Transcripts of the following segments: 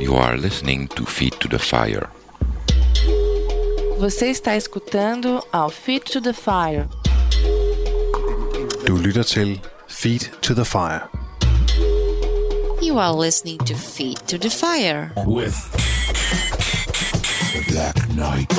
You are listening to Feet to the Fire. Você está escutando ao Feet to the Fire. Du lytter til Feet to the Fire. You are listening to Feet to the Fire. With the Black Knight.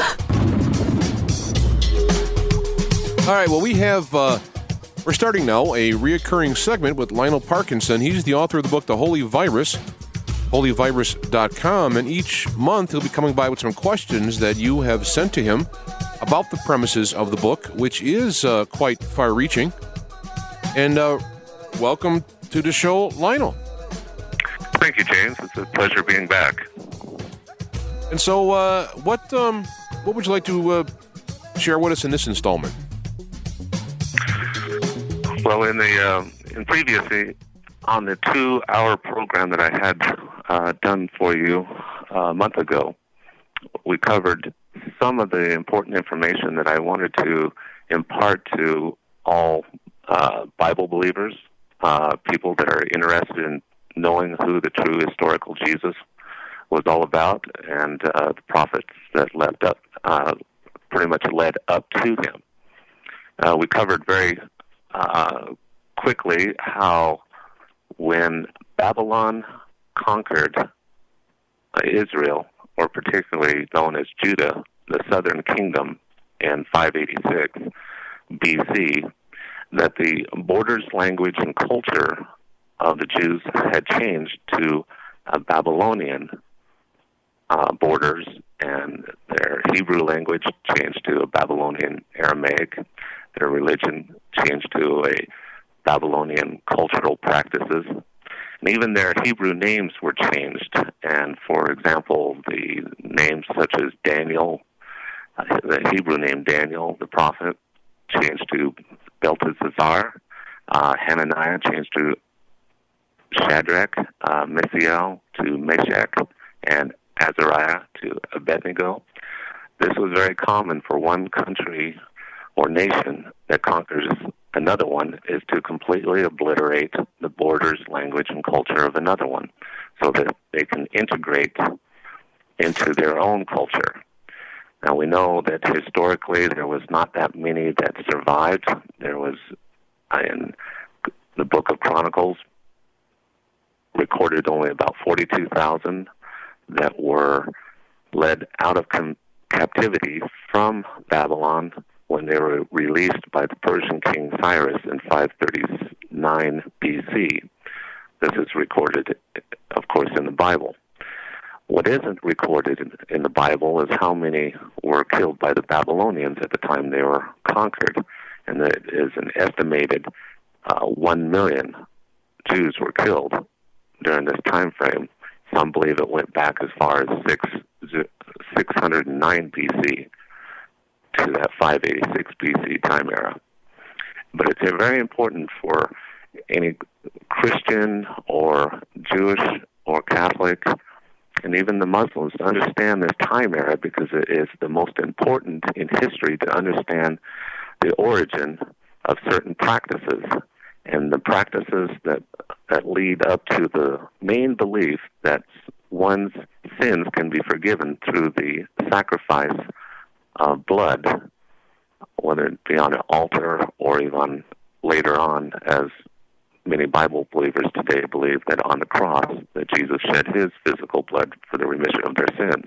All right, well, we're starting now a reoccurring segment with Lionel Parkinson. He's the author of the book, The Holy Virus, holyvirus.com, and each month he'll be coming by with some questions that you have sent to him about the premises of the book, which is quite far-reaching. And welcome to the show, Lionel. Thank you, James. It's a pleasure being back. And so, what would you like to share with us in this installment? Well, in previously on the 2-hour program that I had done for you a month ago, we covered some of the important information that I wanted to impart to all Bible believers, people that are interested in knowing who the true historical Jesus was all about, and the prophets that pretty much led up to him. We covered very quickly how when Babylon conquered Israel, or particularly known as Judah, the southern kingdom, in 586 BC, that the borders, language, and culture of the Jews had changed to Babylonian borders, and their Hebrew language changed to a Babylonian Aramaic. Their religion changed to a Babylonian cultural practices. And even their Hebrew names were changed. And for example, the names such as Daniel, the Hebrew name Daniel, the prophet, changed to Belteshazzar. Hananiah changed to Shadrach, Mishael to Meshach, and Azariah to Abednego. This was very common for one country or nation that conquers another one, is to completely obliterate the borders, language, and culture of another one so that they can integrate into their own culture. Now, we know that historically there was not that many that survived. There was, in the Book of Chronicles, recorded only about 42,000 that were led out of captivity from Babylon when they were released by the Persian king Cyrus in 539 BC. This is recorded, of course, in the Bible. What isn't recorded in the Bible is how many were killed by the Babylonians at the time they were conquered, and that is an estimated 1 million Jews were killed during this time frame. Some believe it went back as far as 609 BC to that 586 BC time era. But it's very important for any Christian or Jewish or Catholic and even the Muslims to understand this time era, because it is the most important in history to understand the origin of certain practices and the practices that lead up to the main belief that one's sins can be forgiven through the sacrifice of blood, whether it be on an altar or even later on, as many Bible believers today believe that on the cross that Jesus shed his physical blood for the remission of their sins.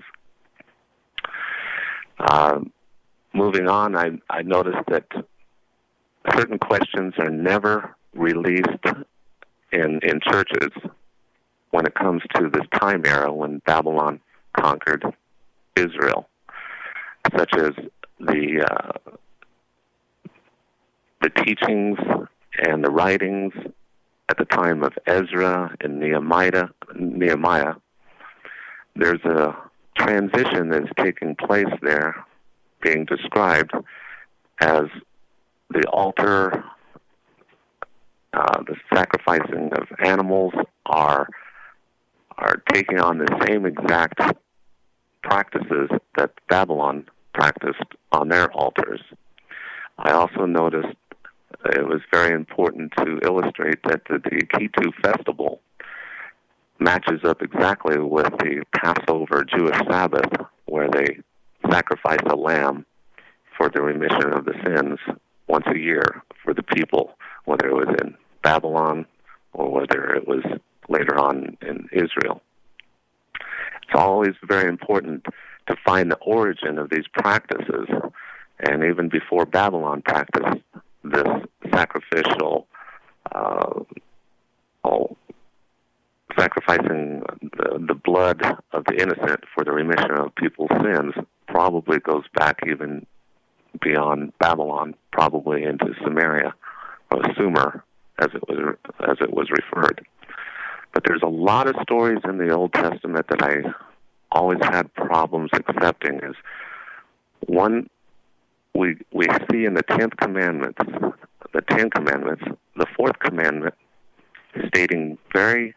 Moving on, I noticed that certain questions are never released in churches when it comes to this time era when Babylon conquered Israel, such as the teachings and the writings at the time of Ezra and Nehemiah. There's a transition that's taking place there, being described as the altar, the sacrificing of animals are taking on the same exact practices that Babylon practiced on their altars. I also noticed it was very important to illustrate that the Kitu festival matches up exactly with the Passover Jewish Sabbath, where they sacrifice a lamb for the remission of the sins once a year for the people, whether it was in Babylon or whether it was later on in Israel. It's always very important to find the origin of these practices, and even before Babylon practiced this sacrificial, sacrificing the blood of the innocent for the remission of people's sins, probably goes back even beyond Babylon, probably into Samaria, or Sumer, as it was referred. But there's a lot of stories in the Old Testament that I always had problems accepting. Is one we see in the Ten Commandments, the fourth commandment stating very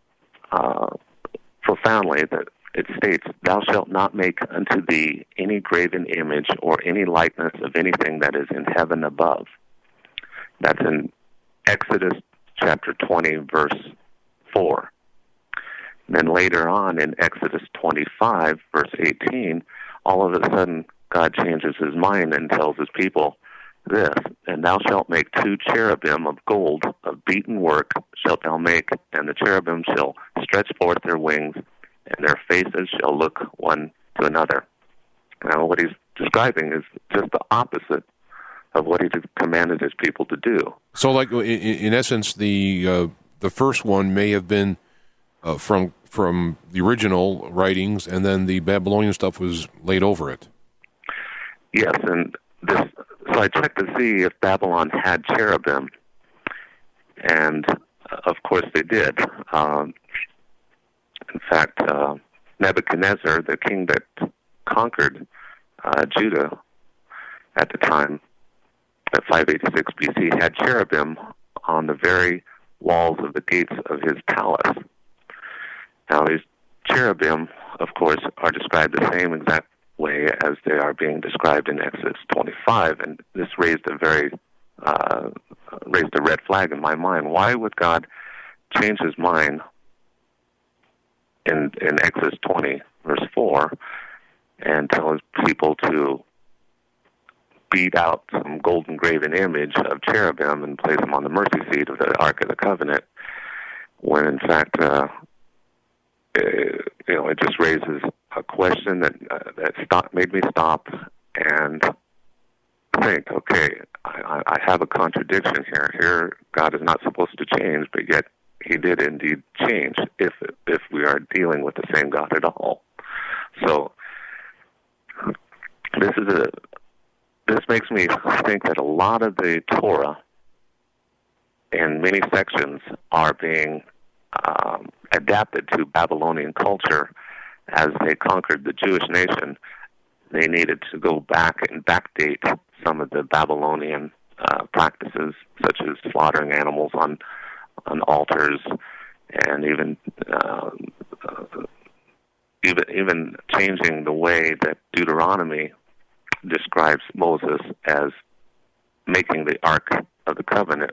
profoundly that it states, "Thou shalt not make unto thee any graven image or any likeness of anything that is in heaven above." That's in Exodus chapter 20, verse 4. And then later on in Exodus 25, verse 18, all of a sudden God changes his mind and tells his people this, "And thou shalt make 2 cherubim of gold, of beaten work shalt thou make, and the cherubim shall stretch forth their wings, and their faces shall look one to another." Now what he's describing is just the opposite of what he commanded his people to do. So, like in essence, the first one may have been from the original writings, and then the Babylonian stuff was laid over it. Yes, and so I checked to see if Babylon had cherubim, and of course they did. In fact, Nebuchadnezzar, the king that conquered Judah at the time, at 586 BC, had cherubim on the very walls of the gates of his palace. Now, these cherubim, of course, are described the same exact way as they are being described in Exodus 25, and this raised a red flag in my mind. Why would God change his mind in Exodus 20, verse 4, and tell his people to beat out some golden graven image of cherubim and place them on the mercy seat of the Ark of the Covenant, when in fact, it just raises a question that made me stop and think, okay, I have a contradiction here. Here, God is not supposed to change, but yet he did indeed change if we are dealing with the same God at all. So this makes me think that a lot of the Torah in many sections are being adapted to Babylonian culture. As they conquered the Jewish nation, they needed to go back and backdate some of the Babylonian practices, such as slaughtering animals on altars, and even changing the way that Deuteronomy describes Moses as making the Ark of the Covenant.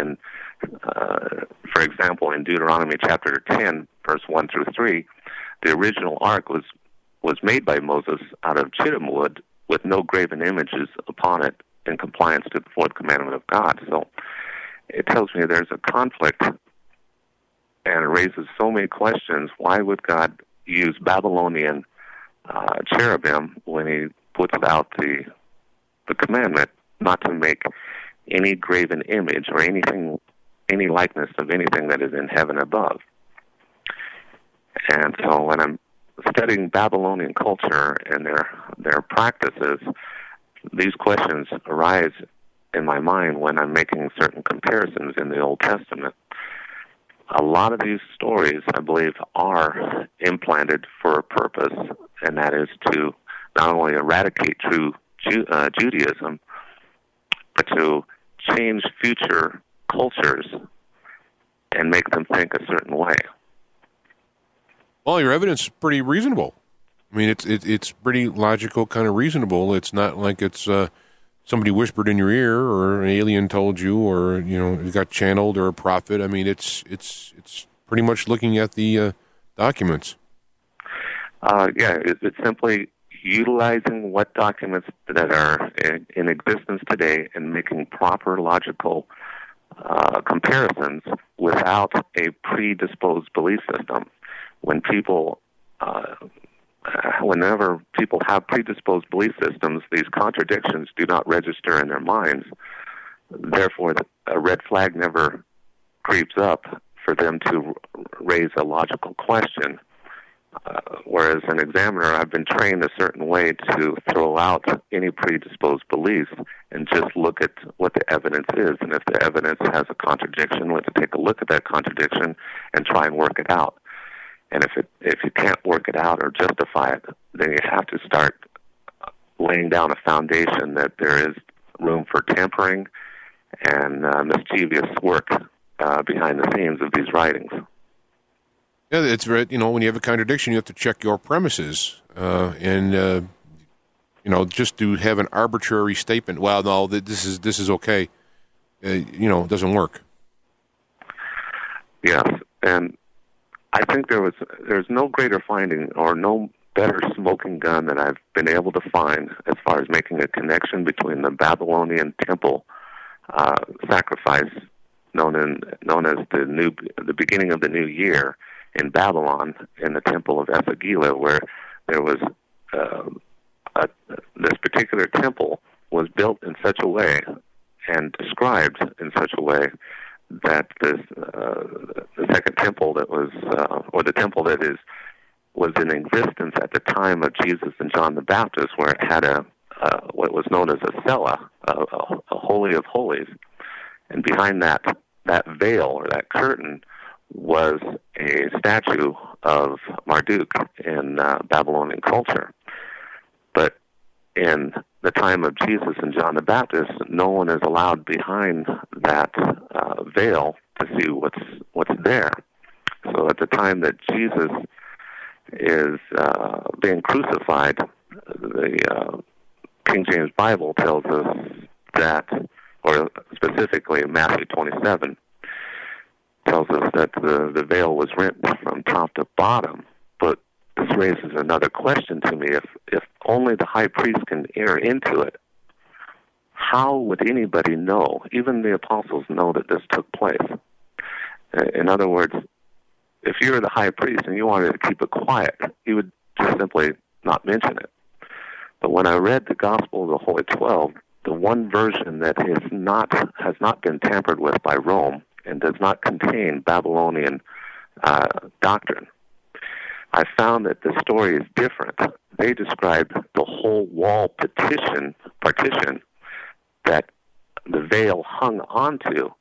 For example, in Deuteronomy chapter 10, verse 1 through 3, the original Ark was made by Moses out of shittim wood with no graven images upon it, in compliance to the fourth commandment of God. So it tells me there's a conflict, and it raises so many questions. Why would God use Babylonian cherubim when he puts out the commandment not to make any graven image or any likeness of anything that is in heaven above? And so when I'm studying Babylonian culture and their practices, these questions arise in my mind when I'm making certain comparisons in the Old Testament. A lot of these stories, I believe, are implanted for a purpose, and that is to not only eradicate true Judaism, but to change future cultures and make them think a certain way. Well, your evidence is pretty reasonable. I mean, it's pretty logical, kind of reasonable. It's not like it's somebody whispered in your ear, or an alien told you, or you got channeled, or a prophet. I mean, it's pretty much looking at the documents. It's simply utilizing what documents that are in existence today and making proper logical comparisons without a predisposed belief system. Whenever people have predisposed belief systems, these contradictions do not register in their minds. Therefore, a red flag never creeps up for them to raise a logical question. Whereas an examiner, I've been trained a certain way to throw out any predisposed beliefs and just look at what the evidence is. And if the evidence has a contradiction, we have to take a look at that contradiction and try and work it out. And if you can't work it out or justify it, then you have to start laying down a foundation that there is room for tampering and mischievous work behind the scenes of these writings. Yeah, it's right. When you have a contradiction, you have to check your premises, and just to have an arbitrary statement. Well, no, this is okay. It doesn't work. Yes, and I think there's no greater finding or no better smoking gun that I've been able to find as far as making a connection between the Babylonian temple sacrifice known as the beginning of the new year in Babylon, in the temple of Esagila, where there was this particular temple was built in such a way and described in such a way that the second temple that was, or the temple that was in existence at the time of Jesus and John the Baptist, where it had what was known as a cella, a holy of holies, and behind that veil or that curtain was a statue of Marduk in Babylonian culture. But in the time of Jesus and John the Baptist, no one is allowed behind that veil to see what's there. So at the time that Jesus is being crucified, the King James Bible tells us that, or specifically Matthew 27, tells us that the veil was rent from top to bottom. But this raises another question to me. If only the high priest can enter into it, how would anybody know, even the apostles know, that this took place? In other words, if you were the high priest and you wanted to keep it quiet, you would just simply not mention it. But when I read the Gospel of the Holy 12, the one version that has not been tampered with by Rome and does not contain Babylonian doctrine, I found that the story is different. They describe the whole wall partition that the veil hung onto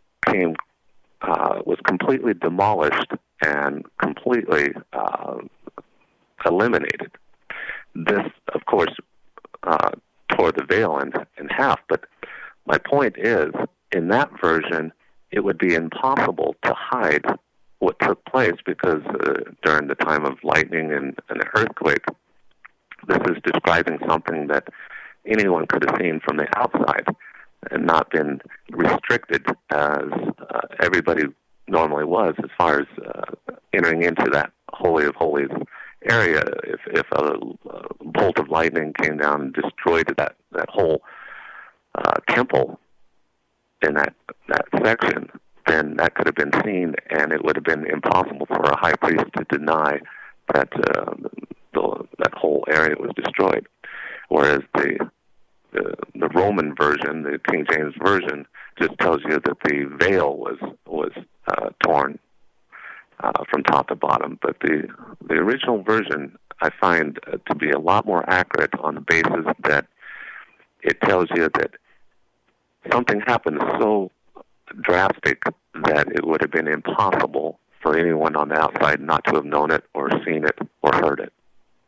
was completely demolished and completely eliminated. This, of course, tore the veil in half, but my point is, in that version, it would be impossible to hide what took place because during the time of lightning and an earthquake, this is describing something that anyone could have seen from the outside and not been restricted as everybody normally was as far as entering into that Holy of Holies area. If a bolt of lightning came down and destroyed that whole temple in that section, then that could have been seen, and it would have been impossible for a high priest to deny that that whole area was destroyed. Whereas the Roman version, the King James version, just tells you that the veil was torn from top to bottom. But the original version I find to be a lot more accurate on the basis that it tells you that something happened so drastic that it would have been impossible for anyone on the outside not to have known it or seen it or heard it.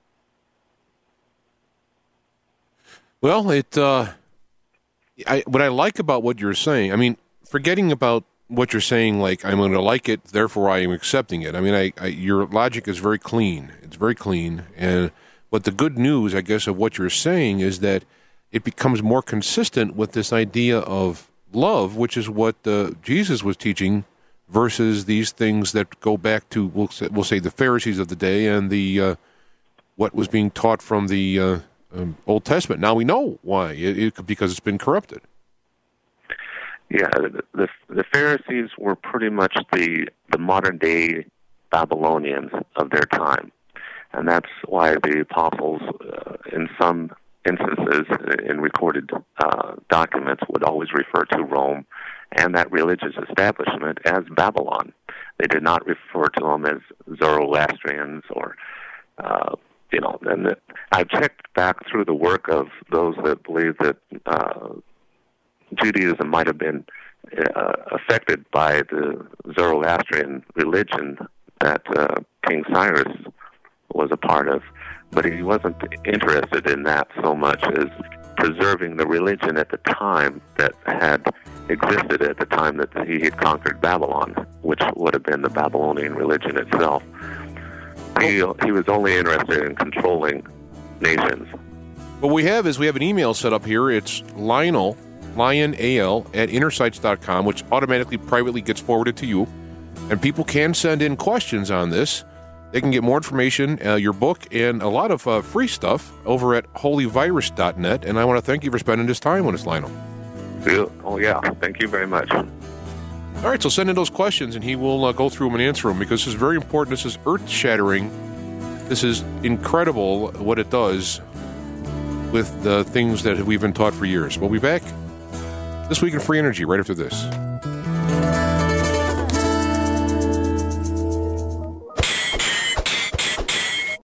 Well, what I like about what you're saying, I mean, forgetting about what you're saying, like, I'm going to like it, therefore I am accepting it. I mean, your logic is very clean. It's very clean. But the good news, I guess, of what you're saying is that it becomes more consistent with this idea of love, which is what Jesus was teaching versus these things that go back to, we'll say the Pharisees of the day and the what was being taught from the Old Testament. Now we know why, because it's been corrupted. Yeah, the Pharisees were pretty much the modern-day Babylonians of their time. And that's why the apostles, in some instances, in recorded documents, would always refer to Rome and that religious establishment as Babylon. They did not refer to them as Zoroastrians or, and I've checked back through the work of those that believe that Judaism might have been affected by the Zoroastrian religion that King Cyrus was a part of, but he wasn't interested in that so much as preserving the religion at the time that had existed at the time that he had conquered Babylon, which would have been the Babylonian religion itself. He was only interested in controlling nations. What we have an email set up here. It's Lionel, Lion-A-L, at innersights.com, which automatically privately gets forwarded to you. And people can send in questions on this. They can get more information, your book, and a lot of free stuff over at holyvirus.net. And I want to thank you for spending this time with us, Lionel. Oh, yeah. Thank you very much. All right, so send in those questions, and he will go through them and answer them, because this is very important. This is earth-shattering. This is incredible what it does with the things that we've been taught for years. We'll be back this week in Free Energy right after this.